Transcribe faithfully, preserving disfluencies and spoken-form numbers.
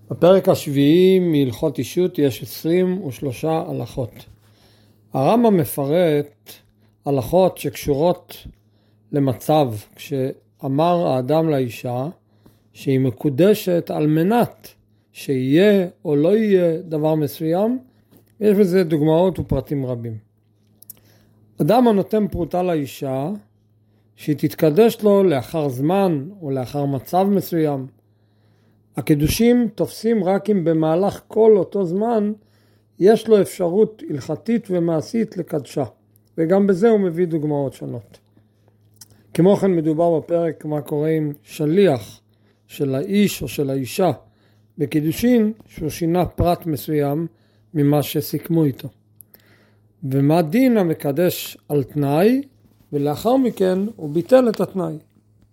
בפרק השביעי מהלכות אישות יש עשרים ושלוש הלכות. הרמב"ם מפרט הלכות שקשורות למצב כשאמר האדם לאישה שהיא מקודשת על מנת שיהיה או לא יהיה דבר מסוים. יש בזה דוגמאות ופרטים רבים. אדם הנותן פרוטה לאישה שהיא תתקדש לו לאחר זמן או לאחר מצב מסוים. הקידושים תופסים רק אם במהלך כל אותו זמן יש לו אפשרות הלכתית ומעשית לקדשה, וגם בזה הוא מביא דוגמאות שונות. כמו כן מדובר בפרק מה קורה עם שליח של האיש או של האישה בקידושין שהוא שינה פרט מסוים ממה שסיכמו איתו. ומה דין המקדש על תנאי ולאחר מכן הוא ביטל את התנאי.